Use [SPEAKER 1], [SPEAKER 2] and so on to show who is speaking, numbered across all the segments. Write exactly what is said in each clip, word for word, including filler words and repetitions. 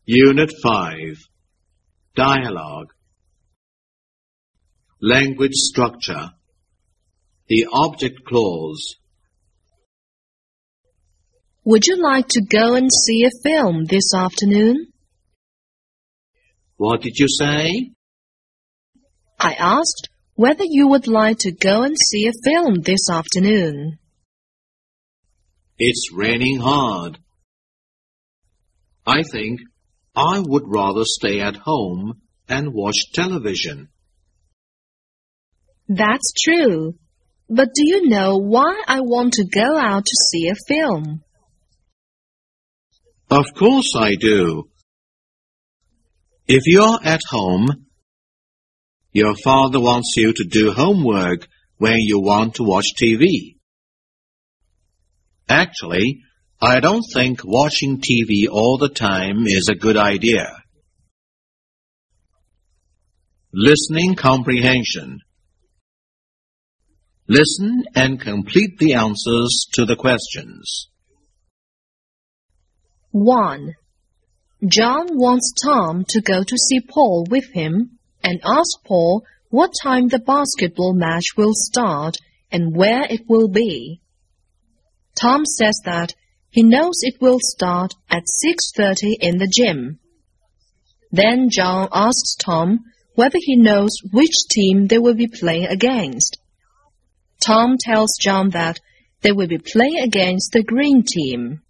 [SPEAKER 1] Unit five. Dialogue. Language structure. The object clause.
[SPEAKER 2] Would you like to go and see a film this afternoon?
[SPEAKER 1] What did you say?
[SPEAKER 2] I asked whether you would like to go and see a film this afternoon.
[SPEAKER 1] It's raining hard. I think I would rather stay at home and watch television.
[SPEAKER 2] That's true. But do you know why I want to go out to see a film?
[SPEAKER 1] Of course I do. If you're at home, your father wants you to do homework when you want to watch T V. Actually, I don't think watching T V all the time is a good idea. Listening comprehension. Listen and complete the answers to the questions.
[SPEAKER 2] one. John wants Tom to go to see Paul with him and ask Paul what time the basketball match will start and where it will be. Tom says that he knows it will start at six thirty in the gym. Then John asks Tom whether he knows which team they will be playing against. Tom tells John that they will be playing against the green team.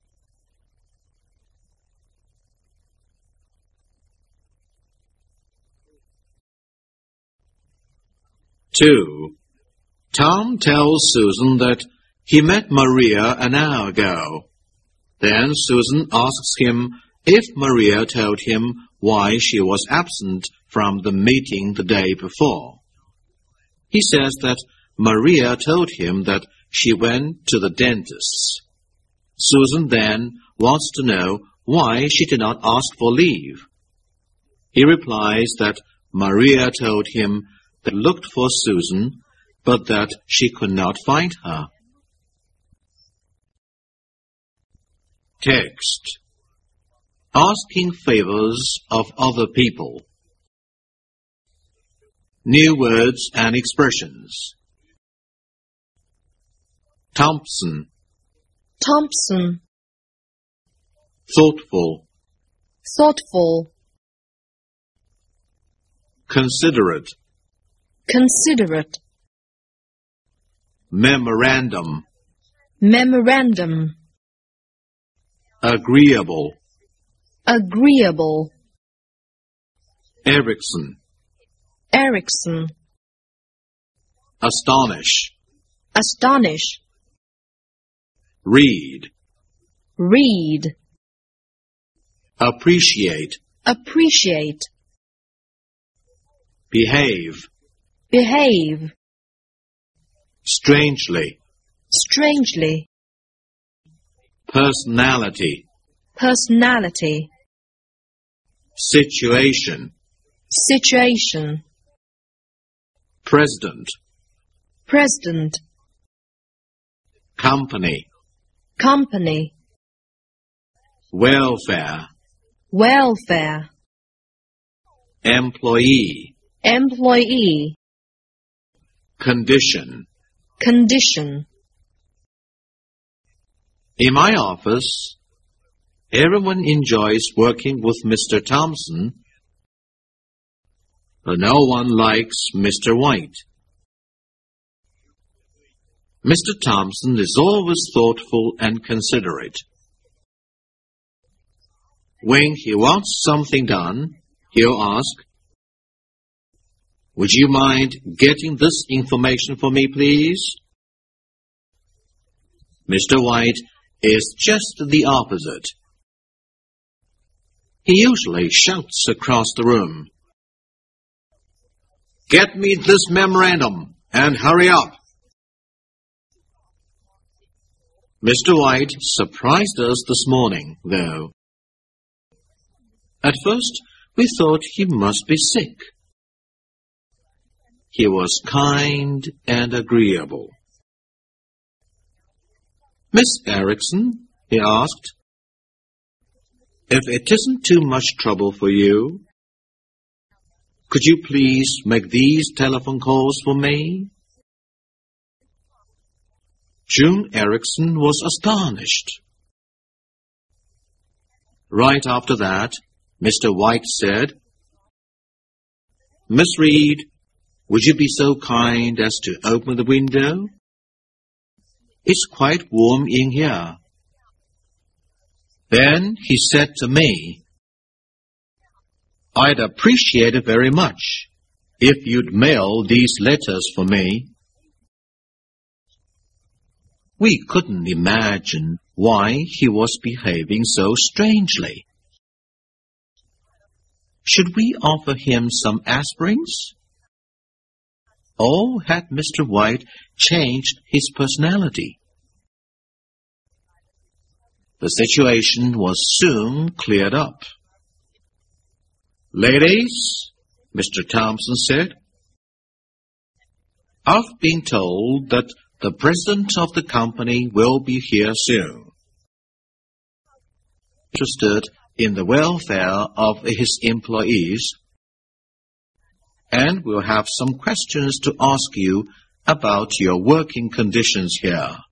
[SPEAKER 1] two. Tom tells Susan that he met Maria an hour ago. Then Susan asks him if Maria told him why she was absent from the meeting the day before. He says that Maria told him that she went to the dentist's. Susan then wants to know why she did not ask for leave. He replies that Maria told him that looked for Susan, but that she could not find her. Text. Asking favors of other people. New words and expressions. Thompson.
[SPEAKER 2] Thompson.
[SPEAKER 1] Thoughtful.
[SPEAKER 2] Thoughtful.
[SPEAKER 1] Considerate.
[SPEAKER 2] Considerate.
[SPEAKER 1] Memorandum.
[SPEAKER 2] Memorandum.
[SPEAKER 1] Agreeable.
[SPEAKER 2] Agreeable.
[SPEAKER 1] Erickson.
[SPEAKER 2] Erickson.
[SPEAKER 1] Astonish.
[SPEAKER 2] Astonish.
[SPEAKER 1] Read.
[SPEAKER 2] Read.
[SPEAKER 1] Appreciate.
[SPEAKER 2] Appreciate.
[SPEAKER 1] Behave.
[SPEAKER 2] Behave.
[SPEAKER 1] Strangely.
[SPEAKER 2] Strangely.
[SPEAKER 1] Personality.
[SPEAKER 2] Personality.
[SPEAKER 1] Situation.
[SPEAKER 2] Situation.
[SPEAKER 1] President.
[SPEAKER 2] President.
[SPEAKER 1] Company.
[SPEAKER 2] Company.
[SPEAKER 1] Welfare.
[SPEAKER 2] Welfare.
[SPEAKER 1] Employee.
[SPEAKER 2] Employee.
[SPEAKER 1] Condition.
[SPEAKER 2] Condition.
[SPEAKER 1] In my office, everyone enjoys working with Mister Thompson, but no one likes Mister White. Mister Thompson is always thoughtful and considerate. When he wants something done, he'll ask, "Would you mind getting this information for me, please?" Mister White is just the opposite. He usually shouts across the room, "Get me this memorandum and hurry up." Mister White surprised us this morning, though. At first, we thought he must be sick. He was kind and agreeable. "Miss Erickson," he asked, If it isn't too much trouble for you, could you please make these telephone calls for me?" June Erickson was astonished. Right after that, Mister White said, "Miss Reed, would you be so kind as to open the window? It's quite warm in here." Then he said to me, "I'd appreciate it very much if you'd mail these letters for me." We couldn't imagine why he was behaving so strangely. Should we offer him some aspirins? Or had Mister White changed his personality? The situation was soon cleared up. "Ladies," Mister Thompson said, "I've been told that the president of the company will be here soon. Interested in the welfare of his employees, and will have some questions to ask you about your working conditions here."